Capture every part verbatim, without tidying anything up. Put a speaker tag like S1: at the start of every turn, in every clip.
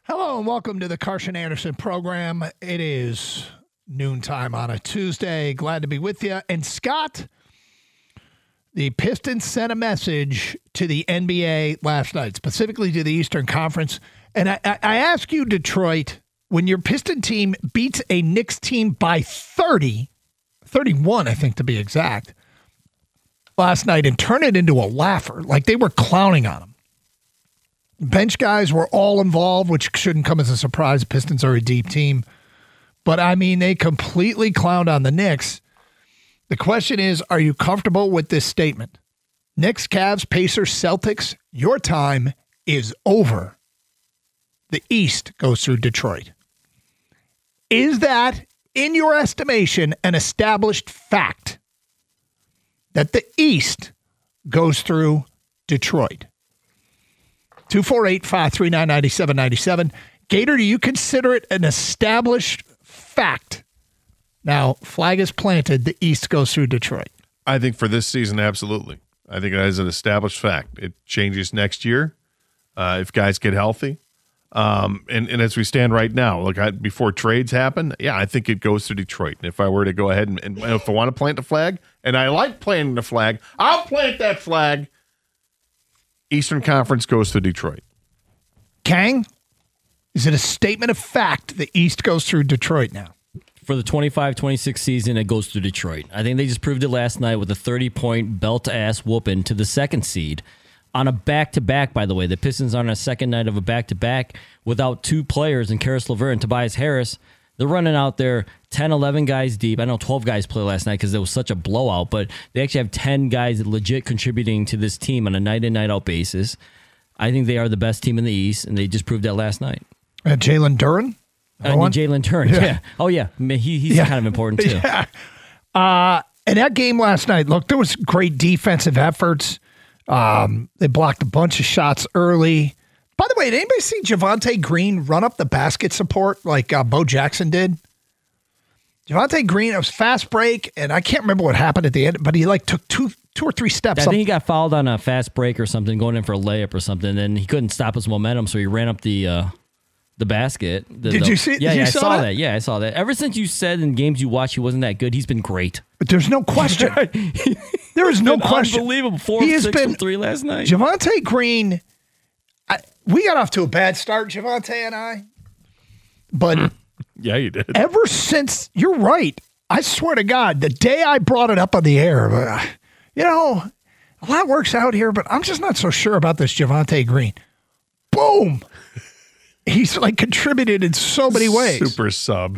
S1: Hello and welcome to the Carson Anderson program. It is noontime on a Tuesday. Glad to be with you. And Scott, the Pistons sent a message to the N B A last night, specifically to the Eastern Conference. And I, I, I ask you, Detroit, when your Piston team beats a Knicks team by thirty, thirty-one, I think to be exact, last night, and turn it into a laugher, like they were clowning on them. Bench guys were all involved, which shouldn't come as a surprise. The Pistons are a deep team. But, I mean, they completely clowned on the Knicks. The question is, are you comfortable with this statement? Knicks, Cavs, Pacers, Celtics, your time is over. The East goes through Detroit. Is that, in your estimation, an established fact that the East goes through Detroit? two four eight, five three nine, nine seven nine seven. Gator, do you consider it an established fact? Now, flag is planted, the East goes through Detroit.
S2: I think for this season, absolutely. I think it is an established fact. It changes next year uh, if guys get healthy. Um, and, and as we stand right now, look, I, before trades happen, yeah, I think it goes to Detroit. And if I were to go ahead and, and if I want to plant the flag, and I like planting the flag, I'll plant that flag. Eastern Conference goes to Detroit.
S1: Kang, is it a statement of fact the East goes through Detroit now?
S3: For the twenty-five twenty-six season, it goes through Detroit. I think they just proved it last night with a thirty-point belt-ass whooping to the second seed on a back-to-back, by the way. The Pistons are on a second night of a back-to-back without two players in Karis LeVert and Tobias Harris. They're running out there ten, eleven guys deep. I know twelve guys played last night because it was such a blowout, but they actually have ten guys legit contributing to this team on a night-in, night-out basis. I think they are the best team in the East, and they just proved that last night.
S1: Uh, Jalen Duren?
S3: Uh, Jalen Duren, yeah. yeah. Oh, yeah. He, he's yeah. kind of important, too.
S1: Yeah. Uh, and that game last night, look, there was great defensive efforts. Um, they blocked a bunch of shots early. By the way, did anybody see Javonte Green run up the basket support like uh, Bo Jackson did? Javonte Green, it was fast break, and I can't remember what happened at the end, but he like took two two or three steps
S3: I
S1: up.
S3: think he got fouled on a fast break or something, going in for a layup or something, and then he couldn't stop his momentum, so he ran up the uh, the basket. The,
S1: did
S3: the,
S1: you see
S3: Yeah,
S1: you
S3: yeah I
S1: saw
S3: saw
S1: that?
S3: that? Yeah, I saw that. Ever since you said in games you watch he wasn't that good, he's been great.
S1: But there's no question. There is no question.
S3: Unbelievable. Four
S1: he
S3: of
S1: has
S3: six
S1: been,
S3: from three last night.
S1: Javonte Green, I, we got off to a bad start, Javonte and I. But
S2: yeah, you did.
S1: Ever since, you're right. I swear to God, the day I brought it up on the air, uh, you know, a lot works out here, but I'm just not so sure about this Javonte Green. Boom. He's like contributed in so many ways.
S2: Super sub.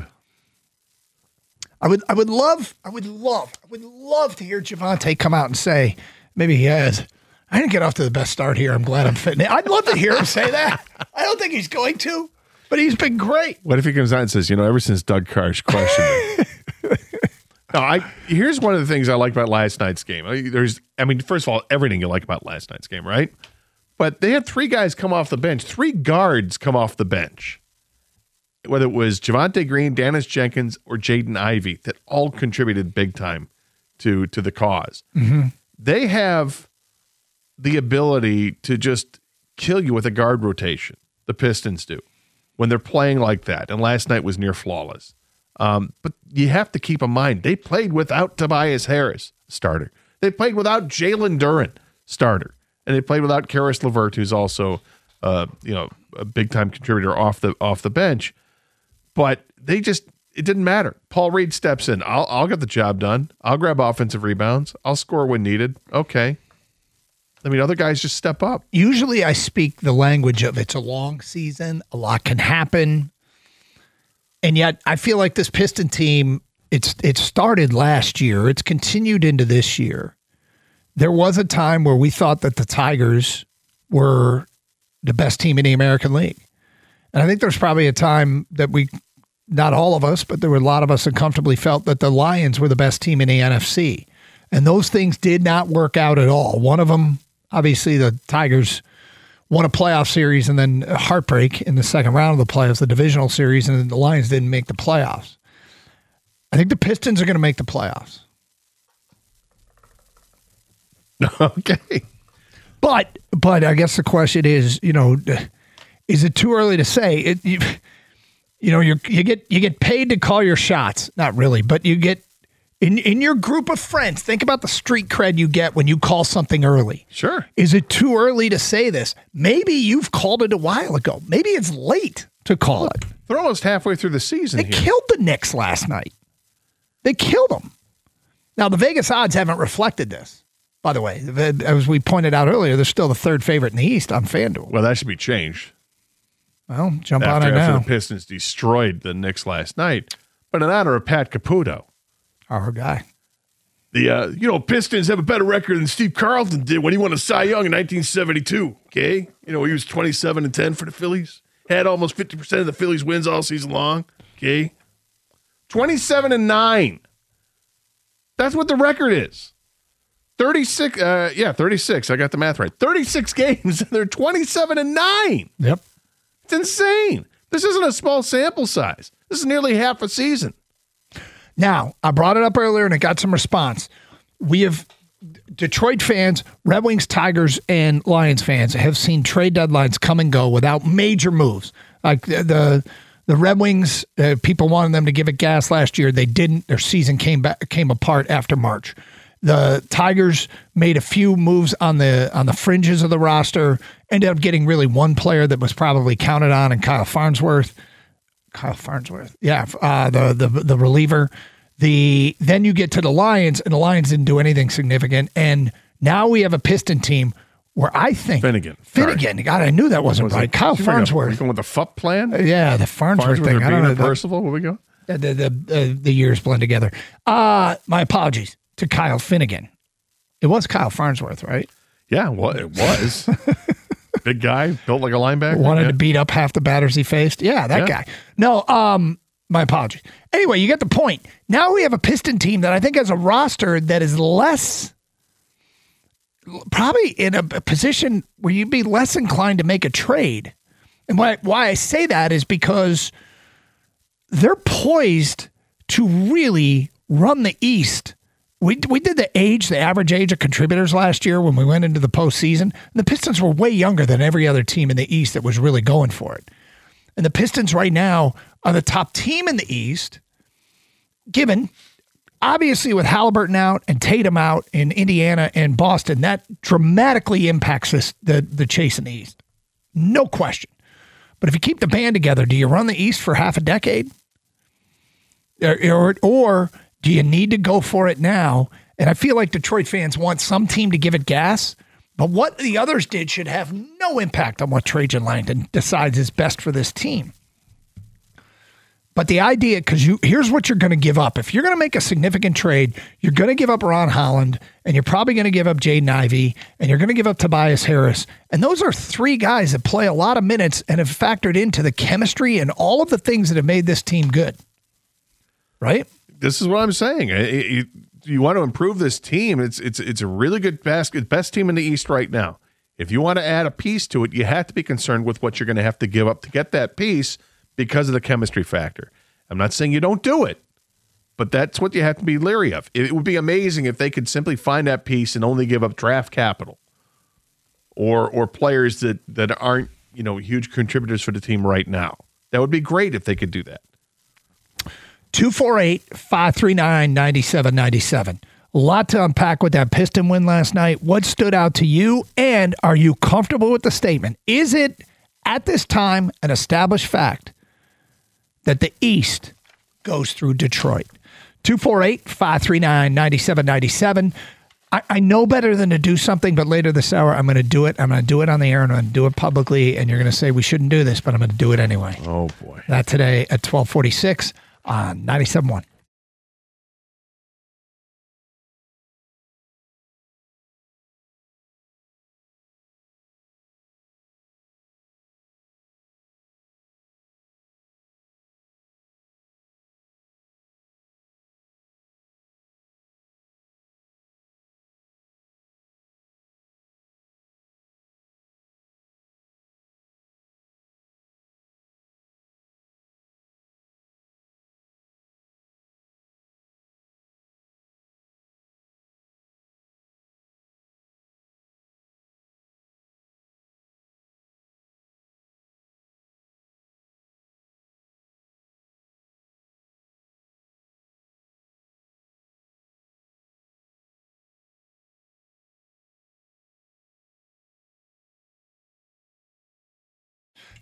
S1: I would, I would love, I would love, I would love to hear Javonte come out and say, maybe he has, I didn't get off to the best start here. I'm glad I'm fitting in. I'd love to hear him say that. I don't think he's going to, but he's been great.
S2: What if he comes out and says, you know, ever since Doug Karsh questioned me. No, I, here's one of the things I like about last night's game. There's, I mean, first of all, everything you like about last night's game, right? But they had three guys come off the bench, three guards come off the bench. Whether it was Javonte Green, Dennis Jenkins, or Jaden Ivey, that all contributed big time to, to the cause.
S1: Mm-hmm.
S2: They have the ability to just kill you with a guard rotation. The Pistons do when they're playing like that. And last night was near flawless. Um, but you have to keep in mind, they played without Tobias Harris, starter. They played without Jalen Duren, starter. And they played without Karis LeVert, who's also, uh, you know, a big-time contributor off the off the bench. But they just, it didn't matter. Paul Reed steps in. I'll, I'll get the job done. I'll grab offensive rebounds. I'll score when needed. Okay. I mean, other guys just step up.
S1: Usually I speak the language of it's a long season. A lot can happen. And yet I feel like this Piston team, it's it started last year. It's continued into this year. There was a time where we thought that the Tigers were the best team in the American League. And I think there's probably a time that we, not all of us, but there were a lot of us that comfortably felt that the Lions were the best team in the N F C. And those things did not work out at all. One of them, obviously the Tigers won a playoff series and then a heartbreak in the second round of the playoffs, the divisional series, and the Lions didn't make the playoffs. I think the Pistons are going to make the playoffs.
S2: Okay.
S1: But but I guess the question is, you know, Is it too early to say? It, you, you know, you you get you get paid to call your shots. Not really, but you get in in your group of friends. Think about the street cred you get when you call something early.
S2: Sure.
S1: Is it too early to say this? Maybe you've called it a while ago. Maybe it's late to call it.
S2: They're almost halfway through the season.
S1: They
S2: here.
S1: killed the Knicks last night. They killed them. Now, the Vegas odds haven't reflected this, by the way. As we pointed out earlier, they're still the third favorite in the East on FanDuel.
S2: Well, that should be changed.
S1: Well, jump
S2: after,
S1: on it
S2: after
S1: now.
S2: the Pistons destroyed the Knicks last night. But in honor of Pat Caputo.
S1: Our guy.
S2: The, uh, you know, Pistons have a better record than Steve Carlton did when he won a Cy Young in nineteen seventy-two, okay? You know, he was twenty-seven and ten for the Phillies. Had almost fifty percent of the Phillies wins all season long, okay? twenty-seven and nine. That's what the record is. thirty-six, uh, yeah, thirty-six. I got the math right. thirty-six games, and they're twenty-seven and nine.
S1: Yep.
S2: It's insane. This isn't a small sample size. This is nearly half a season.
S1: Now, I brought it up earlier, and it got some response. We have Detroit fans, Red Wings, Tigers, and Lions fans have seen trade deadlines come and go without major moves. Like the the, the Red Wings, uh, people wanted them to give it gas last year. They didn't. Their season came back came apart after March. The Tigers made a few moves on the on the fringes of the roster. Ended up getting really one player that was probably counted on, and Kyle Farnsworth. Kyle Farnsworth, yeah, uh, the the the reliever. The then you get to the Lions, and the Lions didn't do anything significant. And now we have a Piston team where I think
S2: Finnegan.
S1: Finnegan. God, I knew that wasn't
S2: Was
S1: right.
S2: it,
S1: Kyle Farnsworth.
S2: You going with the F U P plan?
S1: Yeah, the Farnsworth,
S2: Farnsworth
S1: thing.
S2: or
S1: I don't know.
S2: Beaner, Percival, where we go?
S1: The the the, the, the years blend together. Uh my apologies to Kyle Finnegan. It was Kyle Farnsworth, right?
S2: Yeah, well, it was. Big guy, built like a linebacker.
S1: Wanted
S2: yeah.
S1: to beat up half the batters he faced. Yeah, that
S2: Yeah.
S1: guy. No, um, my apologies. Anyway, you get the point. Now we have a Piston team that I think has a roster that is less, probably in a position where you'd be less inclined to make a trade. And why, why I say that is because they're poised to really run the East. We we did the age, the average age of contributors last year when we went into the postseason. The Pistons were way younger than every other team in the East that was really going for it. And the Pistons right now are the top team in the East, given, obviously, with Halliburton out and Tatum out in Indiana and Boston, that dramatically impacts this, the, the chase in the East. No question. But if you keep the band together, do you run the East for half a decade? Or, or, or do you need to go for it now? And I feel like Detroit fans want some team to give it gas, but what the others did should have no impact on what Trajan Langdon decides is best for this team. But the idea, because you here's what you're going to give up. If you're going to make a significant trade, you're going to give up Ron Holland, and you're probably going to give up Jaden Ivey, and you're going to give up Tobias Harris. And those are three guys that play a lot of minutes and have factored into the chemistry and all of the things that have made this team good. Right?
S2: This is what I'm saying. It, it, you want to improve this team. It's it's it's a really good basket, best team in the East right now. If you want to add a piece to it, you have to be concerned with what you're going to have to give up to get that piece because of the chemistry factor. I'm not saying you don't do it, but that's what you have to be leery of. It would be amazing if they could simply find that piece and only give up draft capital or or players that, that aren't, you know, huge contributors for the team right now. That would be great if they could do that.
S1: two four eight, five three nine, nine seven nine seven. A lot to unpack with that Piston win last night. What stood out to you, and are you comfortable with the statement? Is it, at this time, an established fact that the East goes through Detroit? two four eight, five three nine, nine seven nine seven. I, I know better than to do something, but later this hour, I'm going to do it. I'm going to do it on the air, and I'm going to do it publicly, and you're going to say we shouldn't do this, but I'm going to do it anyway.
S2: Oh, boy.
S1: That today at twelve forty-six on ninety-seven point one.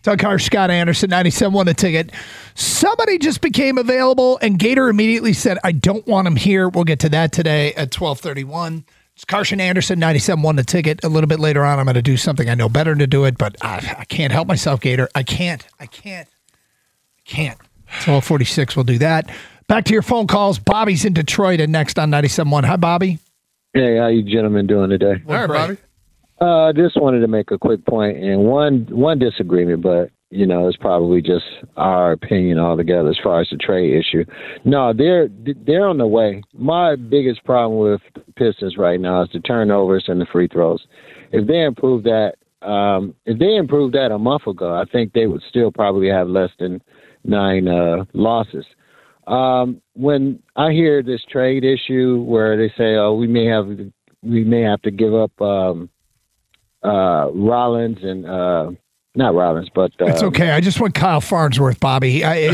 S1: Doug Harsh, Scott Anderson, ninety-seven won the ticket. Somebody just became available, and Gator immediately said, I don't want him here. We'll get to that today at twelve thirty-one. It's Carson Anderson, ninety-seven won the ticket. A little bit later on, I'm going to do something I know better to do it, but I, I can't help myself, Gator. I can't. I can't. I can't. twelve forty-six, we'll do that. Back to your phone calls. Bobby's in Detroit and next on ninety-seven one. Hi, Bobby.
S4: Hey, how you gentlemen doing today?
S1: All right, Bobby.
S4: Uh, just wanted to make a quick point and one one disagreement, but you know it's probably just our opinion altogether as far as the trade issue. No, they're they're on the way. My biggest problem with Pistons right now is the turnovers and the free throws. If they improve that, um, if they improved that a month ago, I think they would still probably have less than nine uh, losses. Um, when I hear this trade issue where they say, "Oh, we may have we may have to give up." Um, Uh, Rollins and uh, not Rollins, but uh,
S1: it's okay. I just want Kyle Farnsworth, Bobby. I,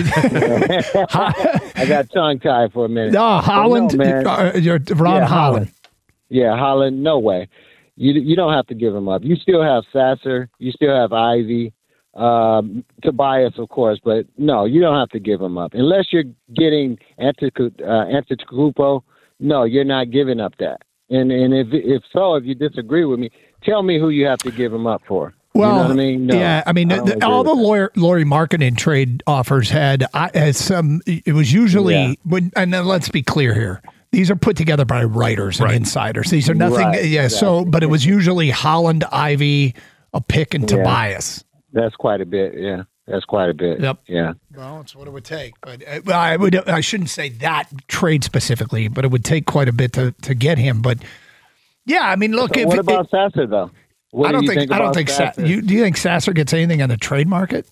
S4: I got tongue tied for a minute.
S1: No, Holland.
S4: No, man.
S1: Uh, you're Ron
S4: yeah,
S1: Holland.
S4: Holland. Yeah, Holland. No way. You you don't have to give him up. You still have Sasser. You still have Ivy, um, Tobias, of course. But no, you don't have to give him up unless you're getting Antetokounmpo. Uh, no, you're not giving up that. And and if if so, if you disagree with me, tell me who you have to give him up for.
S1: Well,
S4: you know what I mean? No,
S1: yeah, I mean,
S4: I
S1: the, all the lawyer, Lauri Markkanen trade offers had, I, had some. It was usually,
S4: Yeah.
S1: when, and then let's be clear here. These are put together by writers and
S2: Right.
S1: insiders. These are nothing.
S4: Right,
S1: yeah.
S4: exactly.
S1: So, but it was usually Holland, Ivy, a pick, and
S4: Yeah.
S1: Tobias.
S4: That's quite a bit. Yeah, that's quite a bit.
S1: Yep.
S4: Yeah.
S1: Well, that's what it would take. But uh, well, I would. I shouldn't say that trade specifically, but it would take quite a bit to to get him. But yeah, I mean, look.
S4: So
S1: if
S4: what
S1: it-
S4: about Sasser though? What
S1: I don't
S4: do you
S1: think,
S4: think
S1: I don't
S4: about
S1: think Sa-
S4: Sasser?
S1: you do you think Sasser gets anything on the trade market?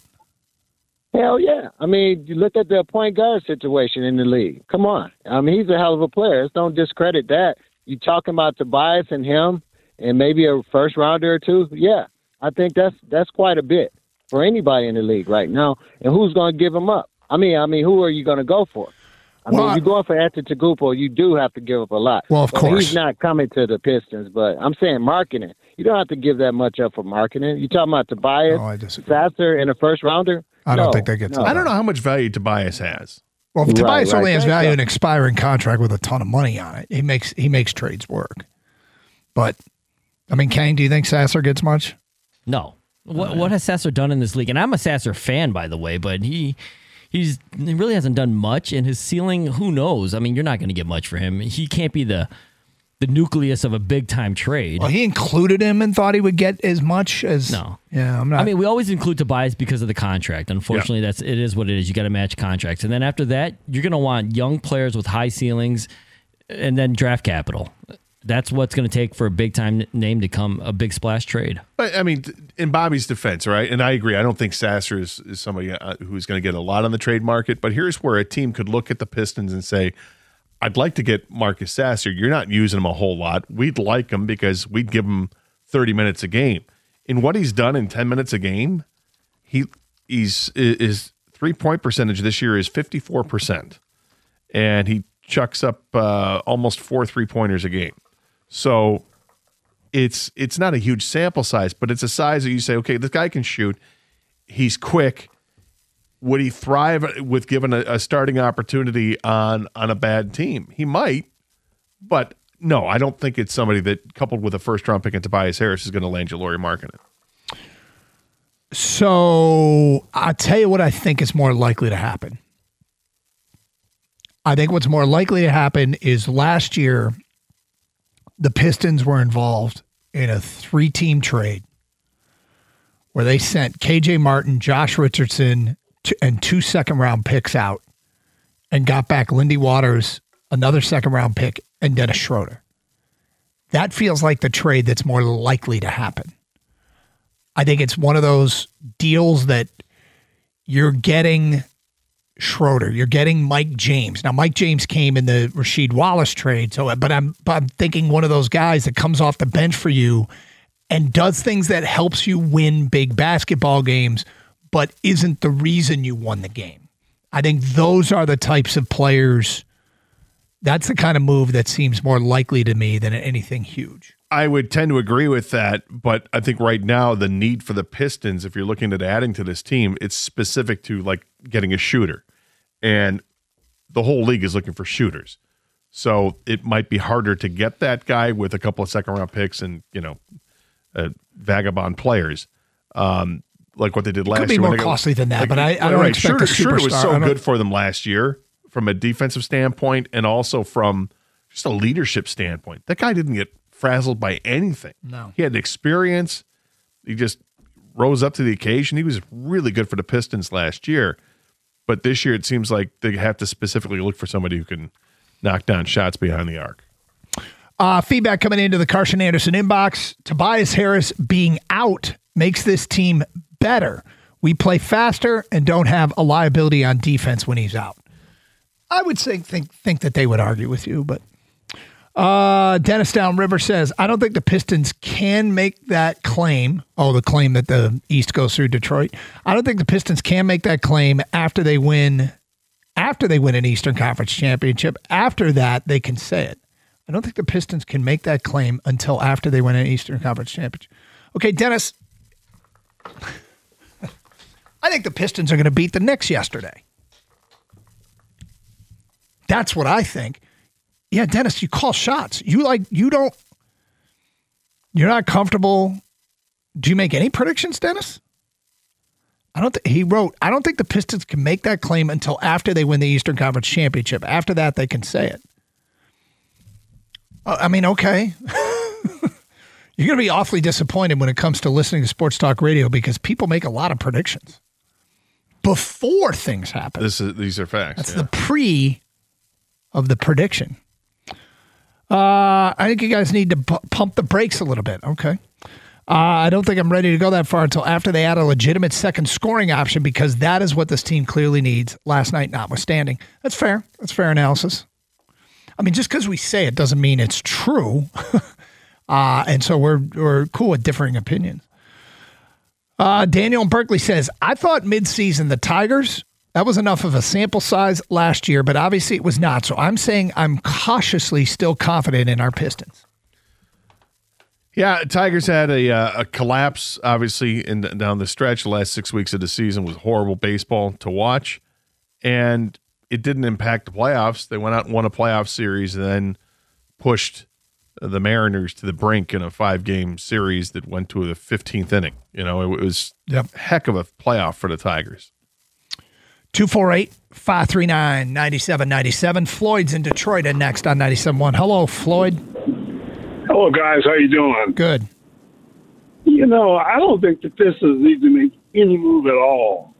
S4: Hell yeah. I mean, you look at the point guard situation in the league. Come on. I mean, he's a hell of a player. Let's don't discredit that. You talking about Tobias and him and maybe a first rounder or two? Yeah. I think that's that's quite a bit for anybody in the league right now. And who's going to give him up? I mean, I mean, who are you going to go for? I
S1: Well,
S4: mean, if you're going for Antetokounmpo, you do have to give up a lot.
S1: Well, of
S4: But
S1: course.
S4: He's not coming to the Pistons, but I'm saying marketing. You don't have to give that much up for marketing. You talking about Tobias,
S1: Oh, I disagree.
S4: Sasser, and a first rounder?
S1: I don't
S4: No,
S1: think that gets
S4: no.
S1: it.
S2: I don't know how much value Tobias has.
S1: Well, if
S4: Right,
S1: Tobias
S4: right.
S1: only has
S4: Thank
S1: value
S4: you.
S1: in an expiring contract with a ton of money on it, he makes he makes trades work. But I mean, Kane, do you think Sasser gets much?
S3: No. What what has Sasser done in this league? And I'm a Sasser fan, by the way, but he he's he really hasn't done much. And his ceiling, who knows? I mean, you're not going to get much for him. He can't be the the nucleus of a big time trade.
S1: Well, he included him and thought he would get as much as.
S3: No.
S1: Yeah, I'm not.
S3: I mean, we always include Tobias because of the contract. Unfortunately, that's it is what it is. You got to match contracts, and then after that, you're going to want young players with high ceilings, and then draft capital. That's what's going to take for a big time name to come a big splash trade.
S2: But I mean, in Bobby's defense, right? And I agree. I don't think Sasser is, is somebody uh, who's going to get a lot on the trade market. But here's where a team could look at the Pistons and say, I'd like to get Marcus Sasser. You're not using him a whole lot. We'd like him because we'd give him thirty minutes a game. In what he's done in ten minutes a game, he he's his three point percentage this year is fifty-four percent, and he chucks up uh, almost four three pointers a game. So it's it's not a huge sample size, but it's a size that you say, okay, this guy can shoot. He's quick. Would he thrive with given a, a starting opportunity on on a bad team? He might, but no, I don't think it's somebody that, coupled with a first round pick in Tobias Harris, is going to land you Lauri Markkanen.
S1: So I'll tell you what I think is more likely to happen. I think what's more likely to happen is last year, the Pistons were involved in a three-team trade where they sent K J Martin, Josh Richardson, t- and two second-round picks out and got back Lindy Waters, another second-round pick, and Dennis Schroeder. That feels like the trade that's more likely to happen. I think it's one of those deals that you're getting Schroeder, you're getting Mike James. Now, Mike James came in the Rasheed Wallace trade, so but I'm but I'm thinking one of those guys that comes off the bench for you and does things that helps you win big basketball games, but isn't the reason you won the game. I think those are the types of players. That's the kind of move that seems more likely to me than anything huge.
S2: I would tend to agree with that, but I think right now the need for the Pistons, if you're looking at adding to this team, it's specific to like getting a shooter. And the whole league is looking for shooters. So it might be harder to get that guy with a couple of second round picks and, you know, uh, vagabond players. Um, like what they did last year.
S1: Could be more costly than that,
S2: like,
S1: but I, I don't
S2: right.
S1: expect
S2: Shooter,
S1: a
S2: Shooter was so
S1: superstar.
S2: good for them last year from a defensive standpoint and also from just a leadership standpoint. That guy didn't get frazzled by anything.
S1: No.
S2: He had experience. He just rose up to the occasion. He was really good for the Pistons last year. But this year it seems like they have to specifically look for somebody who can knock down shots behind the arc.
S1: Uh, feedback coming into the Carson Anderson inbox. Tobias Harris being out makes this team better. We play faster and don't have a liability on defense when he's out. I would say think think that they would argue with you, but uh, Dennis Downriver says, I don't think the Pistons can make that claim. Oh, the claim that the East goes through Detroit. I don't think the Pistons can make that claim after they win after they win an Eastern Conference championship. After that, they can say it. I don't think the Pistons can make that claim until after they win an Eastern Conference championship. Okay, Dennis, I think the Pistons are going to beat the Knicks yesterday. That's what I think. Yeah, Dennis, you call shots. You like, you don't, you're not comfortable. Do you make any predictions, Dennis? I don't think he wrote, I don't think the Pistons can make that claim until after they win the Eastern Conference championship. After that, they can say it. Uh, I mean, okay. You're going to be awfully disappointed when it comes to listening to Sports Talk Radio because people make a lot of predictions before things happen.
S2: This is These are facts.
S1: That's
S2: yeah.
S1: the pre of the prediction. Uh, I think you guys need to p- pump the brakes a little bit. Okay. Uh, I don't think I'm ready to go that far until after they add a legitimate second scoring option because that is what this team clearly needs, last night notwithstanding. That's fair. That's fair analysis. I mean, just because we say it doesn't mean it's true. uh, and so we're we're cool with differing opinions. Uh, Daniel in Berkeley says, I thought midseason the Tigers, that was enough of a sample size last year, but obviously it was not. So I'm saying I'm cautiously still confident in our Pistons.
S2: Yeah, Tigers had a uh, a collapse, obviously, in down the stretch. The last six weeks of the season was horrible baseball to watch, and it didn't impact the playoffs. They went out and won a playoff series and then pushed the Mariners to the brink in a five-game series that went to the fifteenth inning. You know, it was
S1: Yep.
S2: a heck of a playoff for the Tigers.
S1: two four eight, five three nine, nine seven nine seven. Floyd's in Detroit and next on ninety-seven point one. Hello, Floyd.
S5: Hello, guys. How you doing?
S1: Good.
S5: You know, I don't think the Pistons need to make any move at all.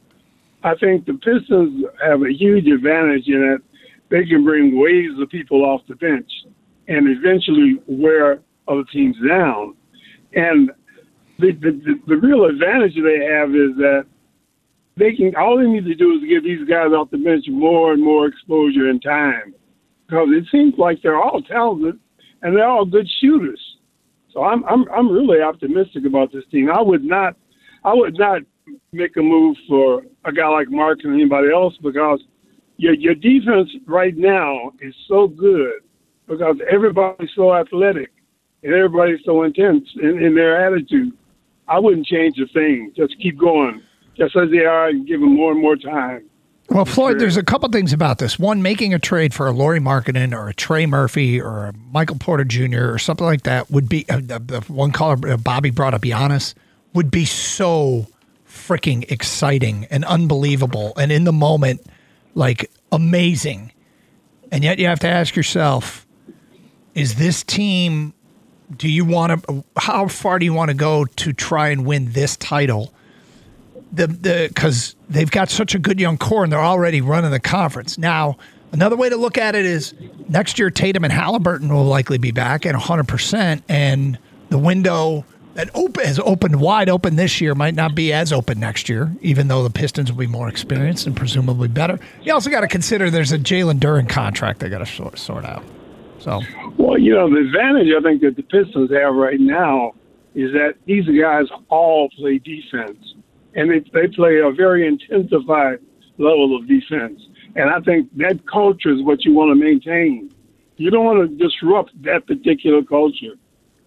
S5: I think the Pistons have a huge advantage in that they can bring waves of people off the bench and eventually wear other teams down. And the, the, the real advantage they have is that they can, all they need to do is give these guys off the bench more and more exposure and time. Because it seems like they're all talented and they're all good shooters. So I'm I'm I'm really optimistic about this team. I would not I would not make a move for a guy like Mark and anybody else because your your defense right now is so good because everybody's so athletic and everybody's so intense in, in their attitude. I wouldn't change a thing. Just keep going, just as they are, and give them more and more time.
S1: Well, Floyd, there's a couple things about this. One, making a trade for a Lauri Markkanen or a Trey Murphy or a Michael Porter Junior or something like that would be, uh, the, the one caller, uh, Bobby brought up Giannis, would be so freaking exciting and unbelievable and in the moment, like amazing. And yet you have to ask yourself, is this team, do you want to, how far do you want to go to try and win this title? The the because they've got such a good young core and they're already running the conference. Now, another way to look at it is next year Tatum and Halliburton will likely be back at one hundred percent, and the window that open, has opened wide open this year might not be as open next year, even though the Pistons will be more experienced and presumably better. You also got to consider there's a Jalen Duren contract they got to sort, sort out. So,
S5: well, you know, the advantage I think that the Pistons have right now is that these guys all play defense. And they, they play a very intensified level of defense. And I think that culture is what you want to maintain. You don't want to disrupt that particular culture.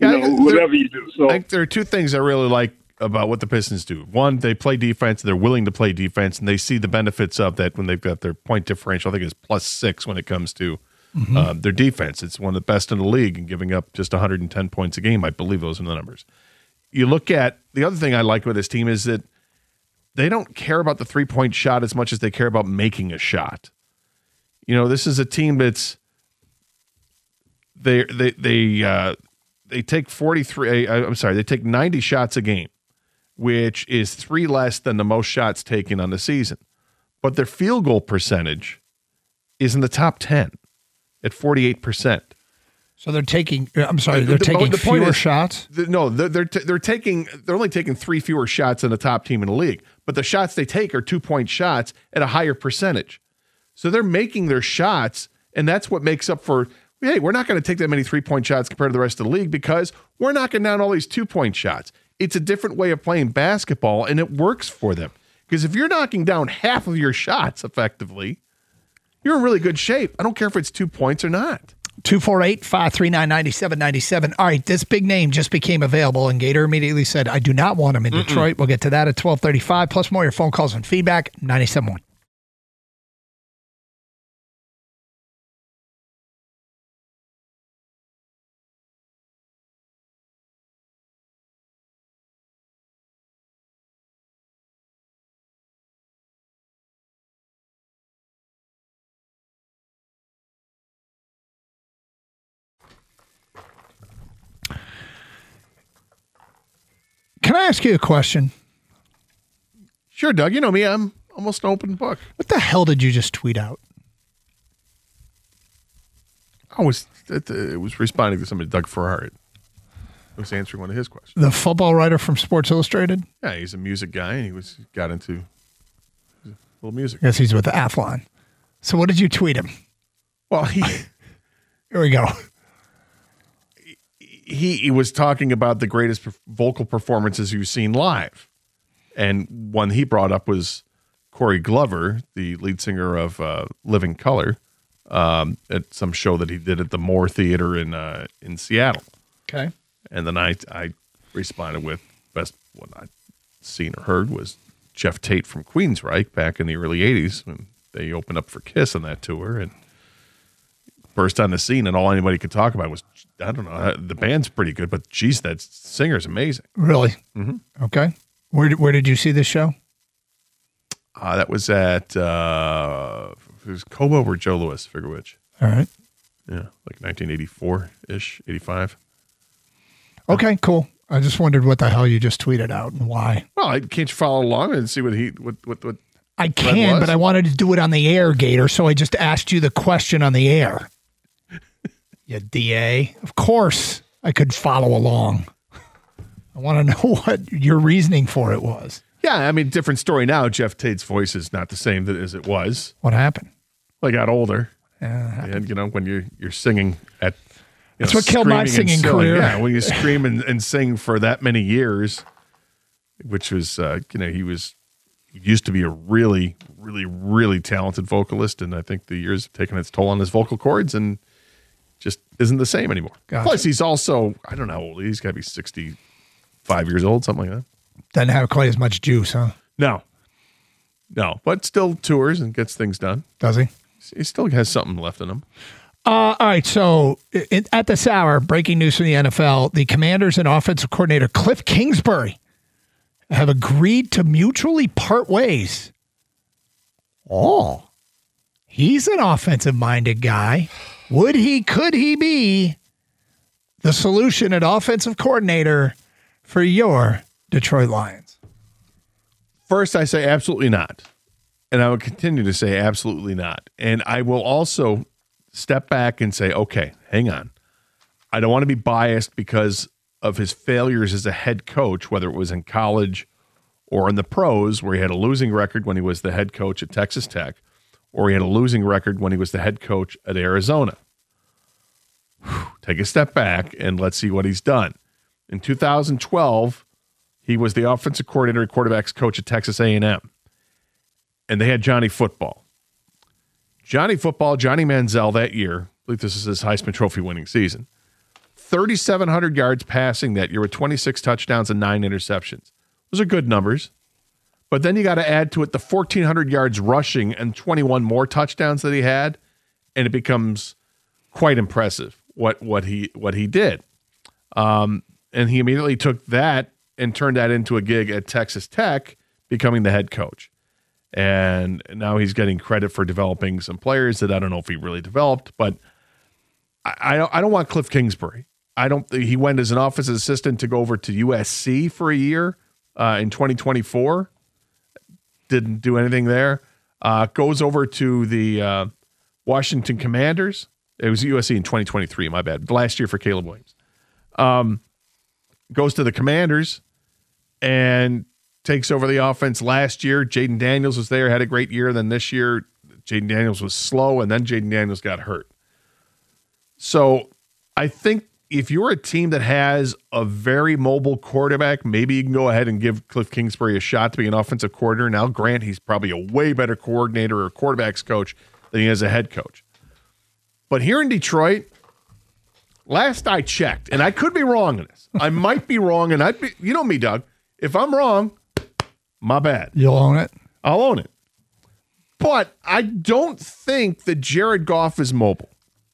S5: you
S2: Yeah,
S5: know,
S2: there-
S5: whatever you do. So
S2: I think there are two things I really like about what the Pistons do. One, they play defense. They're willing to play defense, and they see the benefits of that when they've got their point differential. I think it's plus six when it comes to mm-hmm. uh, their defense. It's one of the best in the league and giving up just one hundred ten points a game. I believe those are the numbers. You look at the other thing I like with this team is that they don't care about the three-point shot as much as they care about making a shot. You know, this is a team that's they they they uh, they take forty-three. I'm sorry, they take ninety shots a game, which is three less than the most shots taken on the season. But their field goal percentage is in the top ten at forty-eight percent.
S1: So they're taking. I'm sorry, they're
S2: the,
S1: taking
S2: the
S1: fewer
S2: is,
S1: shots.
S2: The, no, they're they're, t- they're taking. They're only taking three fewer shots than the top team in the league. But the shots they take are two point shots at a higher percentage. So they're making their shots, and that's what makes up for. Hey, we're not going to take that many three point shots compared to the rest of the league because we're knocking down all these two point shots. It's a different way of playing basketball, and it works for them. Because if you're knocking down half of your shots effectively, you're in really good shape. I don't care if it's two points or not.
S1: two four eight, five three nine, nine seven nine seven. All right, this big name just became available, and Gator immediately said, I do not want him in Mm-mm. Detroit. We'll get to that at twelve thirty-five, plus more your phone calls and feedback, ninety-seven point one. Can I ask you a question?
S2: Sure, Doug. You know me. I'm almost an open book.
S1: What the hell did you just tweet out?
S2: I was it, it was responding to somebody, Doug Ferrari. I was answering one of his questions.
S1: The football writer from Sports Illustrated?
S2: Yeah, he's a music guy, and he was got into a little music.
S1: Yes, he's with the Athlon. So what did you tweet him?
S2: Well, he...
S1: Here we go.
S2: He, he was talking about the greatest vocal performances you've seen live. And one he brought up was Corey Glover, the lead singer of uh, Living Color, um, at some show that he did at the Moore Theater in uh, in Seattle.
S1: Okay.
S2: And then I, I responded with best one I'd seen or heard was Jeff Tate from Queensryche back in the early eighties when they opened up for Kiss on that tour and burst on the scene, and all anybody could talk about was, I don't know, the band's pretty good, but geez, that singer's amazing.
S1: Really?
S2: Mm-hmm.
S1: Okay. Where did, where did you see this show?
S2: Uh, that was at, uh, it was Cobo or Joe Louis, figure which.
S1: All right.
S2: Yeah, like nineteen eighty-four-ish, eighty-five.
S1: Okay, cool. I just wondered what the hell you just tweeted out and why.
S2: Well, I, can't you follow along and see what he, what, what, what
S1: I can,
S2: was?
S1: but I wanted to do it on the air, Gator, so I just asked you the question on the air. You D A. Of course I could follow along. I want to know what your reasoning for it was.
S2: Yeah, I mean, different story now. Jeff Tate's voice is not the same as it was.
S1: What happened?
S2: Well, I got older.
S1: Yeah,
S2: and, you know, when you're, you're singing at... You
S1: That's
S2: know,
S1: what killed my singing career.
S2: Yeah, when you scream and, and sing for that many years, which was, uh, you know, he was... He used to be a really, really, really talented vocalist, and I think the years have taken its toll on his vocal cords and just isn't the same anymore.
S1: Gotcha.
S2: Plus, he's also, I don't know how old he is. He's got to be sixty-five years old, something like that.
S1: Doesn't have quite as much juice, huh?
S2: No. No, but still tours and gets things done.
S1: Does he?
S2: He still has something left in him.
S1: Uh, all right, so it, at this hour, breaking news from the N F L, the Commanders and offensive coordinator Cliff Kingsbury have agreed to mutually part ways. Oh, he's an offensive-minded guy. Would he, could he be the solution at offensive coordinator for your Detroit Lions?
S2: First, I say absolutely not. And I will continue to say absolutely not. And I will also step back and say, okay, hang on. I don't want to be biased because of his failures as a head coach, whether it was in college or in the pros, where he had a losing record when he was the head coach at Texas Tech, or he had a losing record when he was the head coach at Arizona. Whew, take a step back and let's see what he's done. In two thousand twelve, he was the offensive coordinator and quarterbacks coach at Texas A and M, and they had Johnny Football. Johnny Football, Johnny Manziel that year, I believe this is his Heisman Trophy winning season, thirty-seven hundred yards passing that year with twenty-six touchdowns and nine interceptions. Those are good numbers. But then you got to add to it the fourteen hundred yards rushing and twenty-one more touchdowns that he had, and it becomes quite impressive what what he what he did. Um, and he immediately took that and turned that into a gig at Texas Tech, becoming the head coach. And now he's getting credit for developing some players that I don't know if he really developed, but I, I don't I don't want Cliff Kingsbury. I don't. He went as an offensive assistant to go over to U S C for a year uh, in twenty twenty-four. Didn't do anything there. Uh, goes over to the uh, Washington Commanders. It was U S C in twenty twenty-three, my bad. Last year for Caleb Williams. Um, goes to the Commanders and takes over the offense last year. Jaden Daniels was there, had a great year. Then this year, Jaden Daniels was slow, and then Jaden Daniels got hurt. So I think if you're a team that has a very mobile quarterback, maybe you can go ahead and give Cliff Kingsbury a shot to be an offensive coordinator. Now, Grant, he's probably a way better coordinator or quarterbacks coach than he is a head coach. But here in Detroit, last I checked, and I could be wrong in this. I might be wrong, and I'd be, you know me, Doug. If I'm wrong, my bad.
S1: You'll own it?
S2: I'll own it. But I don't think that Jared Goff is mobile.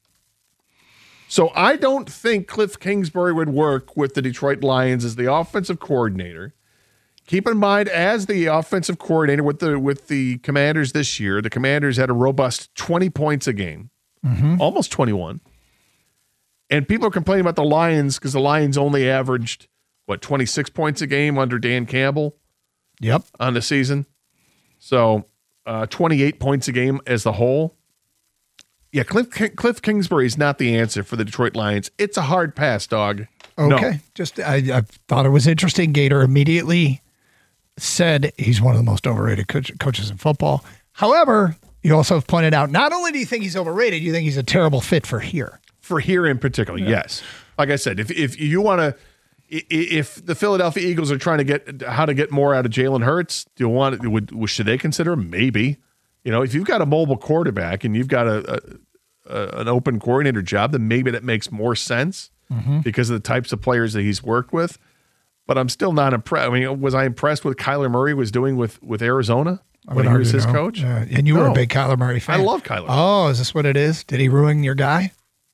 S2: So I don't think Cliff Kingsbury would work with the Detroit Lions as the offensive coordinator. Keep in mind, as the offensive coordinator with the with the Commanders this year, the Commanders had a robust twenty points a game, mm-hmm. almost twenty-one. And people are complaining about the Lions because the Lions only averaged, what, twenty-six points a game under Dan Campbell?
S1: Yep.
S2: On the season. So uh, twenty-eight points a game as the whole. Yeah, Cliff, Cliff Kingsbury is not the answer for the Detroit Lions. It's a hard pass, dog.
S1: Okay.
S2: No.
S1: Just I, I thought it was interesting. Gator immediately said he's one of the most overrated coach, coaches in football. However, you also have pointed out, not only do you think he's overrated, you think he's a terrible fit for here.
S2: For here in particular, yeah. Yes. Like I said, if if you want to, if the Philadelphia Eagles are trying to get how to get more out of Jalen Hurts, do you want would should they consider him? Maybe. You know, if you've got a mobile quarterback and you've got a, a, a an open coordinator job, then maybe that makes more sense mm-hmm. because of the types of players that he's worked with. But I'm still not impressed. I mean, was I impressed with Kyler Murray was doing with with Arizona when he was his
S1: no.
S2: coach?
S1: Uh, and you no. were a big Kyler Murray fan.
S2: I love Kyler.
S1: Oh, is this what it is? Did he ruin your guy?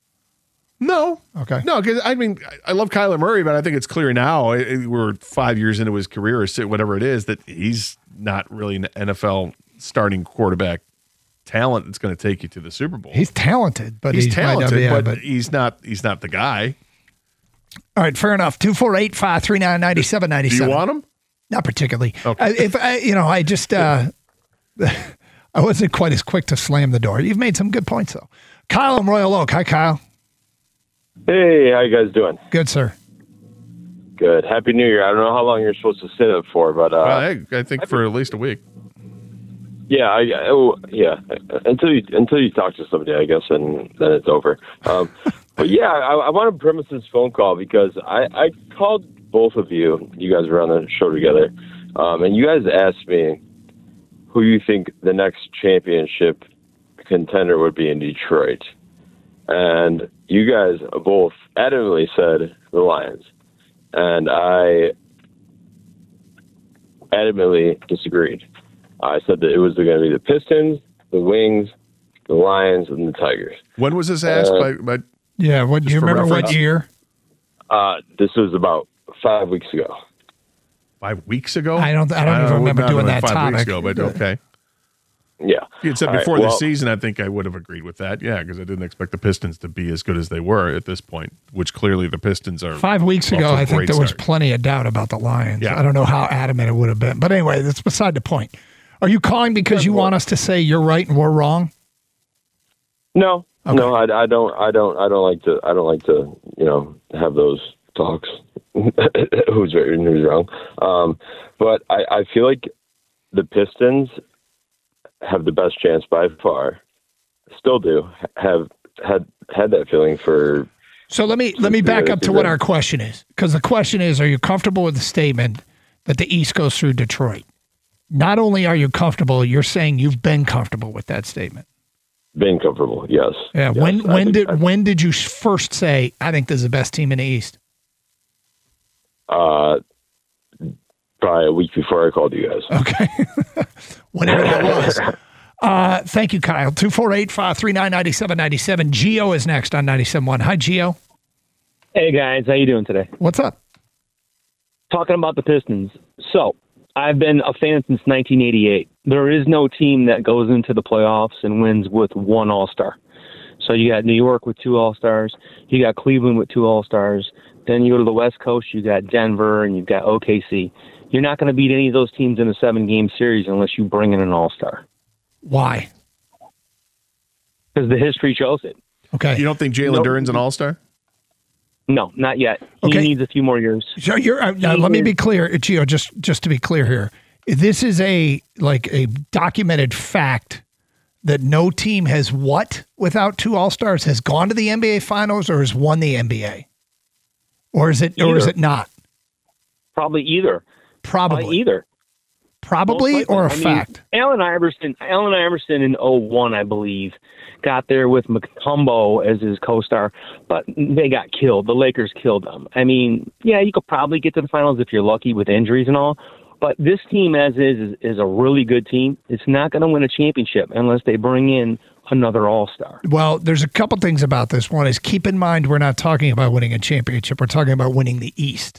S2: No.
S1: Okay.
S2: No, because I mean, I love Kyler Murray, but I think it's clear now, we're five years into his career or whatever it is, that he's not really an N F L starting quarterback talent that's going to take you to the Super Bowl.
S1: He's talented, but
S2: he's,
S1: he's
S2: talented,
S1: yeah,
S2: but,
S1: but
S2: he's not. He's not the guy.
S1: All right, fair enough. Two four eight five three nine ninety seven ninety seven.
S2: Do you want him?
S1: Not particularly.
S2: Okay.
S1: Uh, if I, you know, I just uh, I wasn't quite as quick to slam the door. You've made some good points though. Kyle in Royal Oak. Hi, Kyle.
S6: Hey, how you guys doing?
S1: Good, sir.
S6: Good. Happy New Year. I don't know how long you're supposed to sit up for, but uh,
S2: well, I, I think for at least a week.
S6: Yeah, I, oh, yeah. Until you until you talk to somebody, I guess, and then it's over. Um, but yeah, I, I want to premise this phone call because I, I called both of you. You guys were on the show together, um, and you guys asked me who you think the next championship contender would be in Detroit, and you guys both adamantly said the Lions, and I adamantly disagreed. I said that it was going to be the Pistons, the Wings, the Lions, and the Tigers.
S2: When was this asked? Uh, by, by
S1: yeah, what do you remember? Reference? What year?
S6: Uh, this was about five weeks ago.
S2: Five weeks ago?
S1: I don't. I don't even uh, remember doing that
S2: five
S1: topic.
S2: Weeks ago, but okay.
S6: Yeah.
S2: If you had said
S6: All
S2: before
S6: right,
S2: the
S6: well,
S2: season, I think I would have agreed with that. Yeah, because I didn't expect the Pistons to be as good as they were at this point, which clearly the Pistons are.
S1: Five weeks ago, I think there was
S2: start.
S1: plenty of doubt about the Lions.
S2: Yeah.
S1: I don't know how adamant it would have been. But anyway, that's beside the point. Are you calling because you want us to say you're right and we're wrong?
S6: No.
S1: Okay.
S6: No, I, I don't. I don't. I don't like to. I don't like to. You know, have those talks. Who's right and who's wrong? Um, but I, I feel like the Pistons have the best chance by far. Still do have had had that feeling for.
S1: So let me let me back up to what our question is, because the question is: are you comfortable with the statement that the East goes through Detroit? Not only are you comfortable, you're saying you've been comfortable with that statement.
S6: been comfortable. Yes.
S1: Yeah.
S6: Yes,
S1: when
S6: I
S1: when
S6: think
S1: did
S6: I-
S1: when did you first say I think this is the best team in the East?
S6: Uh, probably a week before I called you guys.
S1: Okay. Whatever that was. Uh, thank you, Kyle. two four eight, five three nine, nine seven nine seven. Gio is next on ninety-seven point one. Hi, Gio.
S7: Hey guys, how you doing today?
S1: What's up?
S7: Talking about the Pistons. So, I've been a fan since nineteen eighty-eight. There is no team that goes into the playoffs and wins with one All-Star. So you got New York with two All-Stars. You got Cleveland with two All-Stars. Then you go to the West Coast, you got Denver, and you've got O K C. You're not going to beat any of those teams in a seven-game series unless you bring in an All-Star.
S1: Why?
S7: Because the history shows it.
S1: Okay.
S2: You don't think Jalen
S7: Nope.
S2: Duren's an all-star?
S7: No, not yet. He
S1: Okay.
S7: needs a few more years.
S1: So you're uh, now, let me be clear, Gio. Just just to be clear here, this is a like a documented fact that no team has what without two All Stars has gone to the N B A Finals or has won the N B A, or is it or is
S7: Either.
S1: it not?
S7: Probably either.
S1: Probably,
S7: Probably either.
S1: probably
S7: Most likely.
S1: or a
S7: I mean,
S1: fact.
S7: Allen Iverson, Allen Iverson in oh one, I believe, got there with Mutombo as his co-star, but they got killed. The Lakers killed them. I mean, yeah, you could probably get to the finals if you're lucky with injuries and all, but this team as is is, is a really good team. It's not going to win a championship unless they bring in another All-Star.
S1: Well, there's a couple things about this. One is keep in mind we're not talking about winning a championship. We're talking about winning the East.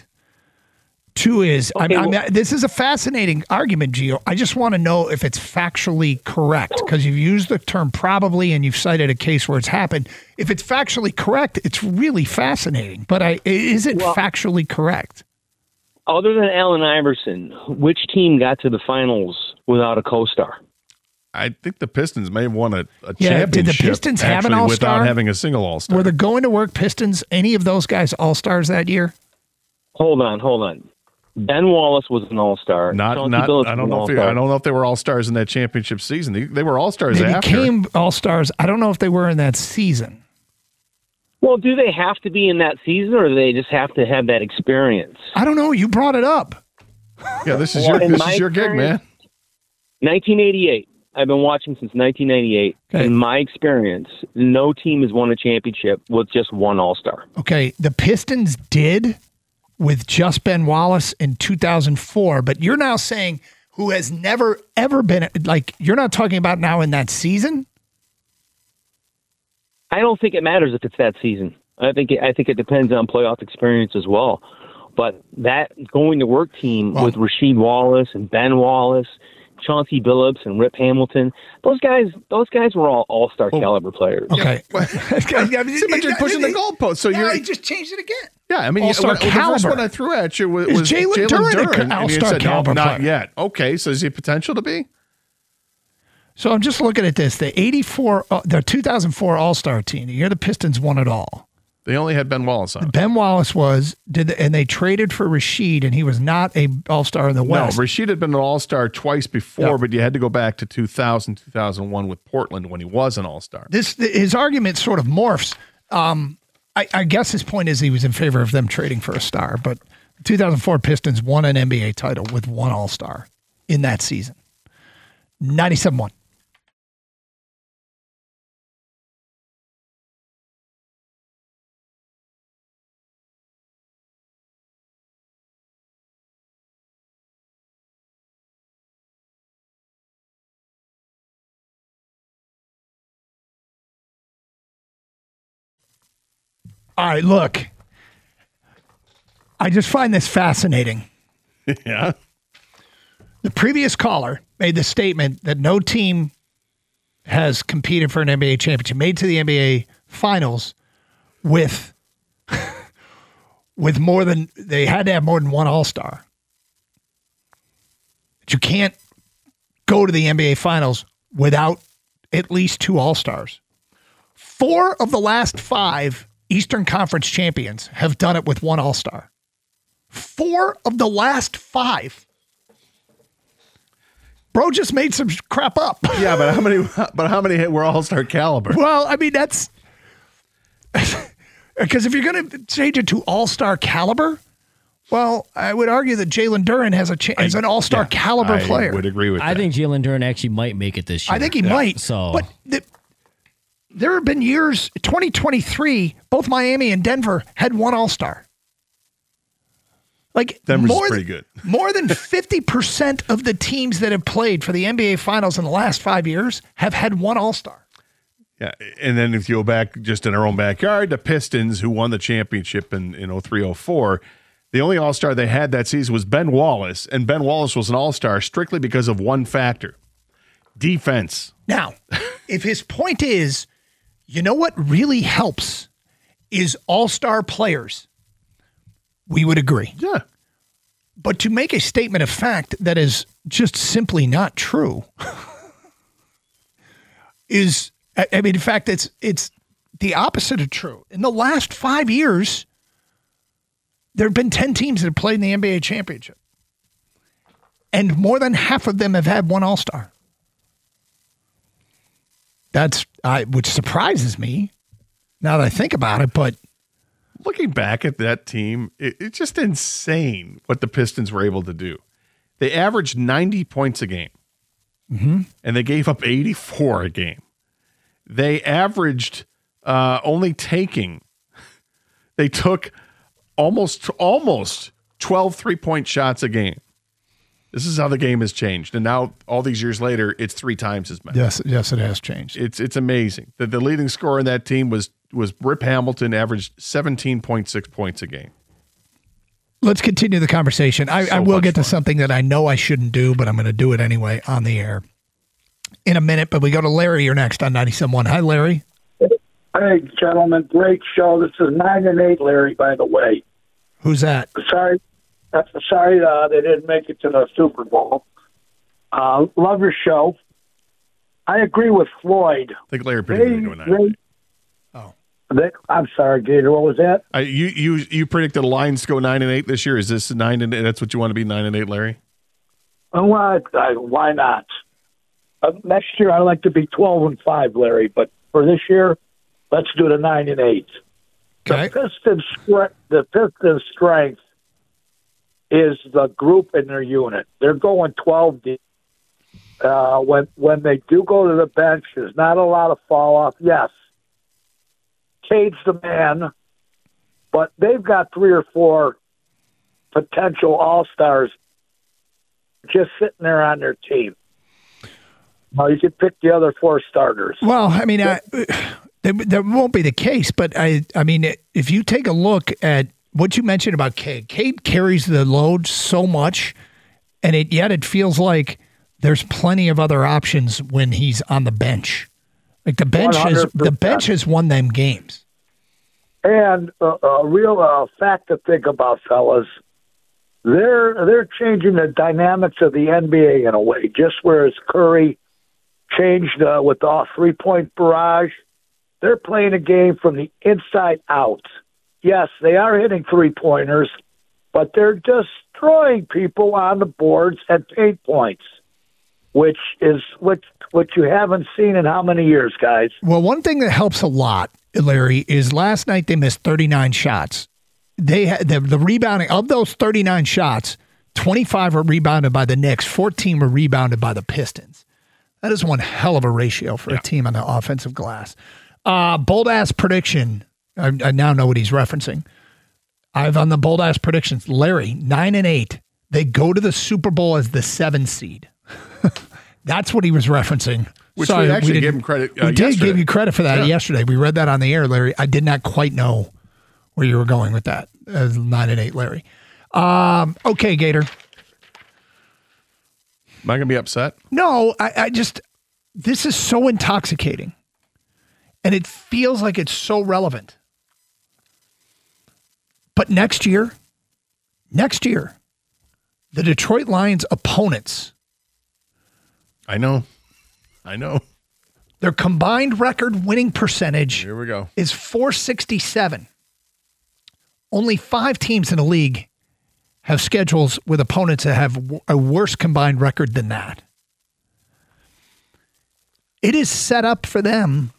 S1: Two is,
S7: Okay,
S1: I, I mean,
S7: well-
S1: this is a fascinating argument, Gio. I just want to know if it's factually correct because you've used the term probably and you've cited a case where it's happened. If it's factually correct, it's really fascinating. But I, is it
S7: Well-
S1: factually correct?
S7: Other than Allen Iverson, which team got to the finals without a co-star?
S2: I think the Pistons may have won a, a
S1: Yeah, did the
S2: championship
S1: Pistons have an
S2: actually
S1: all-star?
S2: without having a single all-star.
S1: Were the going to work Pistons, any of those guys all stars that year?
S7: Hold on, hold on. Ben Wallace was an All-Star.
S2: Not,
S7: Chauncey
S2: not.
S7: Billups
S2: I
S7: was
S2: don't
S7: an
S2: know if they,
S7: All-Star.
S2: I don't know if they were all stars in that championship season. They, they were all stars
S1: They
S2: after.
S1: became all stars. I don't know if they were in that season.
S7: Well, do they have to be in that season, or do they just have to have that experience?
S1: I don't know. You brought it up.
S2: Yeah, this is
S7: Well,
S2: your
S7: in
S2: this
S7: my
S2: is your gig, man.
S7: experience- nineteen eighty-eight. I've been watching since nineteen ninety-eight.
S1: Okay.
S7: In my experience, no team has won a championship with just one All-Star.
S1: Okay, the Pistons did with just Ben Wallace in two thousand four, but you're now saying who has never ever been like you're not talking about now in that season?
S7: I don't think it matters if it's that season. I think it, I think it depends on playoff experience as well. But that going to work team
S1: Well-
S7: with Rasheed Wallace and Ben Wallace, Chauncey Billups and Rip Hamilton, those guys those guys were all all-star caliber players.
S1: Okay.
S2: See, but you're pushing the goalpost. So you're
S1: I just changed it again.
S2: yeah. I mean,
S1: All-star
S2: what- the first
S1: caliber.
S2: one I threw at you was,
S1: Is
S2: was
S1: Jalen
S2: Jalen
S1: Duren a
S2: Duren, and you
S1: all-star
S2: said, no,
S1: caliber
S2: not
S1: player?
S2: yet. Okay, so is he potential to be?
S1: So I'm just looking at this. The eighty-four, uh, the two thousand four All-Star team. The year the Pistons won it all.
S2: They only had Ben Wallace on. it.
S1: Ben Wallace was did, the, and they traded for Rasheed, and he was not a All-Star in the
S2: No,
S1: West.
S2: Rashid had been an All-Star twice before,
S1: Yeah.
S2: but you had to go back to two thousand, two thousand one with Portland when he was an All-Star.
S1: This his argument sort of morphs. Um, I, I guess his point is he was in favor of them trading for a star, but the two thousand four Pistons won an N B A title with one All-Star in that season. ninety-seven one. All right, look. I just find this fascinating.
S2: yeah.
S1: The previous caller made the statement that no team has competed for an N B A championship, made to the N B A finals with with more than they had to have more than one All-Star. But you can't go to the N B A finals without at least two All-Stars. Four of the last five Eastern Conference champions have done it with one All-Star. Four of the last five. Bro just made some crap up.
S2: Yeah, but how many? But how many were All-Star caliber?
S1: Well, I mean, that's because if you're going to change it to all-star caliber, well, I would argue that Jalen Duren has a cha- as an all-star
S2: Yeah,
S1: caliber
S2: I
S1: player.
S2: would agree with
S3: I
S2: that.
S3: think Jalen Duren actually might make it this year.
S1: I think he might.
S3: So
S1: but the, there have been years, twenty twenty-three, both Miami and Denver had one All-Star. Like
S2: Denver's
S1: more
S2: pretty
S1: than,
S2: good.
S1: more than fifty percent of the teams that have played for the N B A Finals in the last five years have had one All-Star.
S2: Yeah, and then if you go back just in our own backyard, the Pistons, who won the championship in, in oh three oh four, the only All-Star they had that season was Ben Wallace, and Ben Wallace was an All-Star strictly because of one factor, defense.
S1: Now, if his point is, you know what really helps is All-Star players, we would agree.
S2: Yeah.
S1: But to make a statement of fact that is just simply not true is, I mean, in fact, it's it's the opposite of true. In the last five years, there have been ten teams that have played in the N B A championship. And more than half of them have had one All-Star. That's, I, which surprises me now that I think about it, but
S2: looking back at that team, it, it's just insane what the Pistons were able to do. They averaged ninety points a game,
S1: mm-hmm.
S2: and they gave up eighty-four a game. They averaged uh, only taking, they took almost almost twelve three-point shots a game. This is how the game has changed. And now, all these years later, it's three times as many.
S1: Yes, yes, it has changed.
S2: It's it's amazing. The, the leading scorer in that team was was Rip Hamilton, averaged seventeen point six points a game.
S1: Let's continue the conversation. I,
S2: So
S1: I will
S2: much
S1: get to
S2: fun.
S1: something that I know I shouldn't do, but I'm going to do it anyway on the air in a minute. But we go to Larry. You're next on ninety-seven point one. Hi, Larry.
S8: Hey, gentlemen, great show. This is nine and eight, Larry. By the way,
S1: Who's that?
S8: sorry, uh, sorry uh, they didn't make it to the Super Bowl. Uh, love your show. I agree with Floyd.
S2: I think Larry
S8: They,
S2: predicted going nine.
S8: they,
S1: Oh.
S8: they, I'm sorry, Gator. What was that?
S2: I, you you you predicted the Lions to go nine and eight this year. Is this nine and eight? That's what you want to be, nine and eight, Larry?
S8: Uh, why, I, why not? Uh, next year, I'd like to be twelve and five, Larry. But for this year, let's do the nine and eight.
S1: Okay.
S8: The Pistons, stre- the Pistons' strength is the group in their unit. They're going twelve deep. Uh, when when they do go to the bench, there's not a lot of fall off. Yes, Cade's the man, but they've got three or four potential all stars just sitting there on their team. Well, you could pick the other four starters.
S1: Well, I mean, I, that, that won't be the case, but I, I mean, if you take a look at what you mentioned about Cade, Cade carries the load so much, and it yet it feels like there's plenty of other options when he's on the bench. Like the bench has
S8: one hundred percent.
S1: the bench has won them games.
S8: And uh, a real uh, fact to think about, fellas, they're they're changing the dynamics of the N B A in a way. Just whereas Curry changed uh, with the three-point barrage, they're playing a game from the inside out. Yes, they are hitting three-pointers, but they're destroying people on the boards and paint points, which is what what you haven't seen in how many years, guys?
S1: Well, one thing that helps a lot, Larry, is last night they missed thirty-nine shots. They had the, the rebounding of those thirty-nine shots, twenty-five were rebounded by the Knicks, fourteen were rebounded by the Pistons. That is one hell of a ratio for
S2: Yeah.
S1: a team on the offensive glass. Uh, bold ass prediction. I, I now know what he's referencing. I've on the bold ass predictions. Larry, nine and eight. They go to the Super Bowl as the seven seed. That's what he was referencing.
S2: Which
S1: Sorry,
S2: we actually
S1: didn't-
S2: gave him credit, uh,
S1: we did
S2: yesterday.
S1: give you credit for that
S2: Yeah.
S1: yesterday. We read that on the air, Larry. I did not quite know where you were going with that. As nine and eight, Larry. Um, okay, Gator.
S2: Am I going to be upset?
S1: No, I, I just, this is so intoxicating. And it feels like it's so relevant. But next year, next year, the Detroit Lions opponents,
S2: I know. I know.
S1: their combined record winning percentage
S2: Here we go.
S1: is four sixty-seven. Only five teams in the league have schedules with opponents that have w- a worse combined record than that. It is set up for them.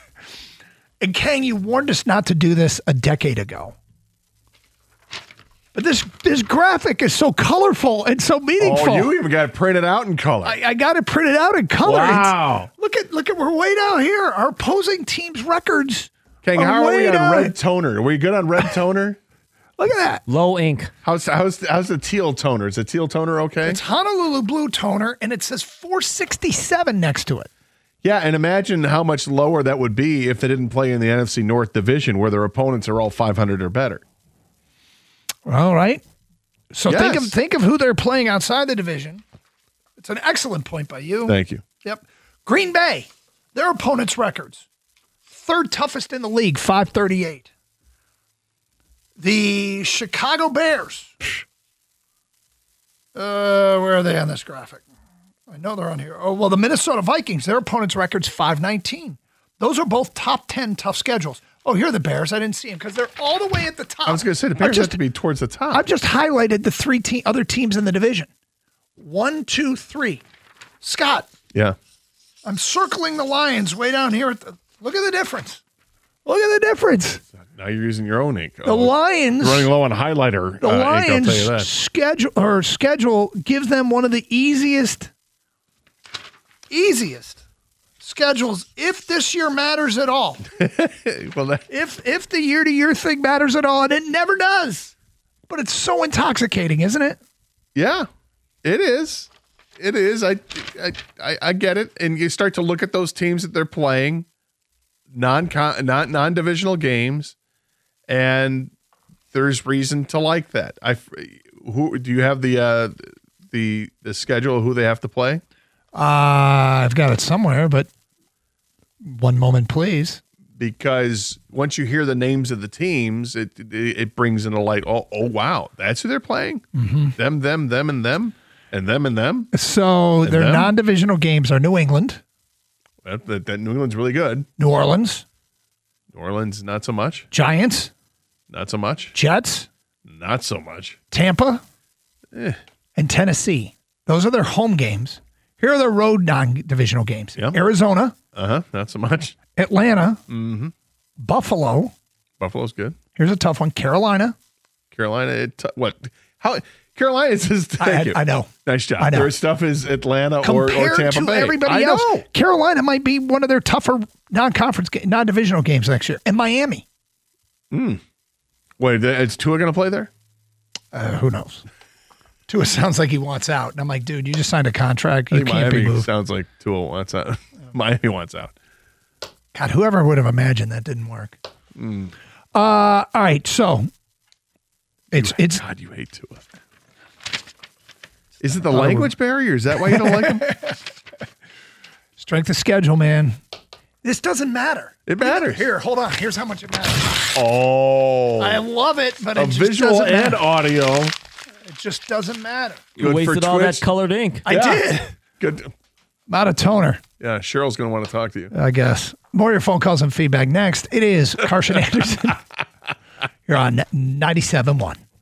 S1: And Kang, you warned us not to do this a decade ago. But this this graphic is so colorful and so meaningful.
S2: Oh, you even got it printed out in color.
S1: I, I got it printed out in color.
S2: Wow.
S1: It's, look at look at we're way down here. Our opposing team's records.
S2: King,
S1: are
S2: how are
S1: way
S2: we on
S1: down.
S2: red toner? Are we good on red toner?
S1: Look at that.
S3: Low ink.
S2: How's how's how's the teal toner? Is the teal toner okay?
S1: It's Honolulu Blue toner, and it says four sixty-seven next to it.
S2: Yeah, and imagine how much lower that would be if they didn't play in the N F C North Division, where their opponents are all five hundred or better.
S1: All right. So
S2: Yes.
S1: think of think of who they're playing outside the division. It's an excellent point by you.
S2: Thank you.
S1: Yep. Green Bay, their opponents' records. Third toughest in the league, five thirty-eight. The Chicago Bears. Uh, where are they on this graphic? I know they're on here. Oh, well, the Minnesota Vikings, their opponents' records, five nineteen. Those are both top ten tough schedules. Oh, here are the Bears. I didn't see them because they're all the way at the top.
S2: I was going to say the Bears
S1: I've just,
S2: have to be towards the top.
S1: I've just highlighted the three te- other teams in the division. One, two, three. Scott,
S2: yeah.
S1: I'm circling the Lions way down here. At the, look at the difference. Look at the difference.
S2: Now you're using your own ink.
S1: The
S2: Oh,
S1: Lions.
S2: you're running low on highlighter.
S1: The
S2: uh, ink, I'll
S1: Lions
S2: tell you that.
S1: schedule or schedule gives them one of the easiest, easiest schedules if this year matters at all.
S2: Well, that,
S1: if if the year to year thing matters at all, and it never does. But it's so intoxicating, isn't it?
S2: yeah, it is. It is. I, I I I get it. And you start to look at those teams that they're playing, non non non divisional games, and there's reason to like that. I who do you have the uh, the the schedule of who they have to play?
S1: Uh, I've got it somewhere, but one moment, please.
S2: Because once you hear the names of the teams, it it, it brings in a light. Oh, oh, wow, that's who they're playing. Mm-hmm. Them, them, them, and them, and them, and them.
S1: So
S2: And
S1: their
S2: them?
S1: non-divisional games are New England,
S2: That, that, that New England's really good.
S1: New Orleans,
S2: New Orleans, not so much.
S1: Giants,
S2: Not so much.
S1: Jets,
S2: Not so much.
S1: Tampa,
S2: Eh.
S1: and Tennessee. Those are their home games. Here are their road non-divisional games.
S2: Yep.
S1: Arizona,
S2: Uh huh. Not so much.
S1: Atlanta,
S2: Mm-hmm.
S1: Buffalo.
S2: Buffalo's good.
S1: Here's a tough one. Carolina.
S2: Carolina. It, t- what? How? Carolina is just. Thank
S1: I,
S2: you.
S1: I know.
S2: Nice job.
S1: I know.
S2: Their stuff is Atlanta or, or
S1: Compared
S2: Tampa
S1: to
S2: Bay.
S1: everybody
S2: I
S1: else,
S2: know.
S1: Carolina might be one of their tougher non-conference, ga- non-divisional games next year. And Miami.
S2: Wait, is Tua going to play there?
S1: Uh, who knows? Tua sounds like he wants out. And I'm like, dude, you just signed a contract.
S2: I
S1: You
S2: think
S1: can't
S2: Miami
S1: be moved.
S2: sounds like Tua wants out. Miami wants out.
S1: God, whoever would have imagined that didn't work.
S2: Mm.
S1: Uh, all right, so it's
S2: You-
S1: it's
S2: God, you hate Tua. Is it the language barrier? Is that why you don't like him?
S1: strength of schedule, man. This doesn't matter.
S2: It matters.
S1: Here, hold on. Here's how much it matters.
S2: Oh,
S1: I love it, but
S2: a
S1: it just
S2: visual
S1: doesn't
S2: and
S1: matter.
S2: audio.
S1: It just doesn't matter.
S3: You
S2: Good for
S3: wasted all that
S2: Twitch.
S3: colored ink.
S1: I
S2: Yeah.
S1: did.
S2: Good.
S1: Not a toner,
S2: Yeah, Cheryl's going to want to talk to you.
S1: I guess. More of your phone calls and feedback next. It is Carson Anderson. You're on ninety-seven point one.